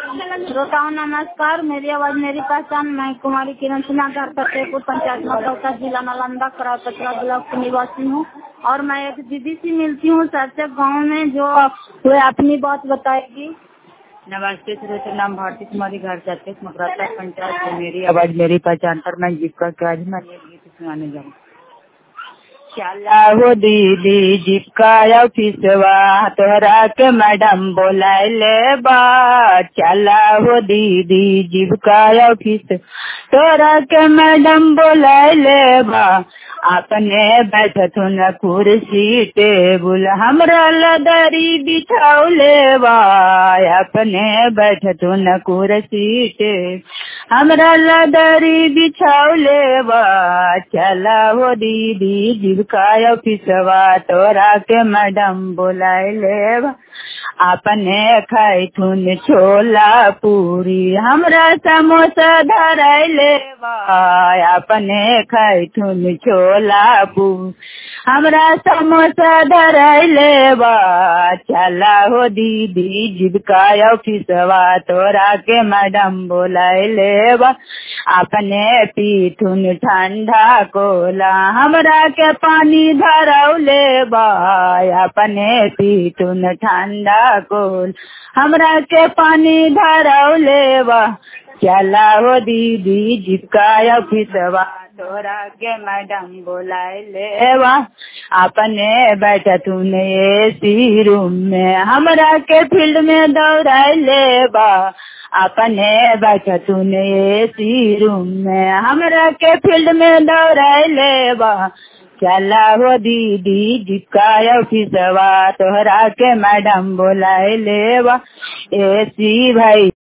श्रोताओं नमस्कार। मेरी आवाज मेरी पहचान। मैं कुमारी किरण सिन्हा, घर फतेहपुर पंचायत मकौता, जिला नालंदा, करातकला ब्लॉक की निवासी हूँ। और मैं एक दीदी से मिलती हूँ सरचक गाँव में, जो वे अपनी बात बताएगी। नमस्ते श्रोता, नाम भारती कुमारी, घर चर्चित मकराता पंचायत से मेरी आवाज मेरी पहचान पर मैं जीविका के आज मैं एक गीत सुनाने जाऊँ। चला हो दीदी जीविका ऑफिसवा, तोहरा के मैडम बोलाइले बा। चला हो दीदी जीविका ऑफिस, तोहरा के मैडम बोलाइले बा। अपने बैठथु न कुर्सी टेबुल, हमरा लदरी बिछाउले बा। अपने बैठथु न कुर्सी टेबुल, हमरा लदरी बिछाउले बा। चला हो दीदी जीविका ऑफिसवा, तोरा के मैडम बोलाइले बा। अपने खैथुन छोला पूरी, हमरा समोसा धरैले बा। अपने खैथुन छोला पूरी, हमरा समोसा धरैले बा। चला हो दीदी जीविका ऑफिसवा, तोरा के मैडम बोलाइले बा। अपने पीथुन ठंडा कोला, हमरा के पानी धरौले बा। अपने पीथुन ठंडा कोल, हमरा के पानी धरौले बा। चला हो दीदी जीविका ऑफिसवा, तोरा के मैडम बोलाइले बा। अपने बैठथुन एसी रूम में, हमरा के फील्ड में दौड़ैले बा। अपने बैठथुन एसी रूम में, हमरा के फील्ड में दौड़ैले बा। चला हो दीदी जीविका ऑफिसवा, तोहरा के मैडम बोलाइले बा। एसी भाई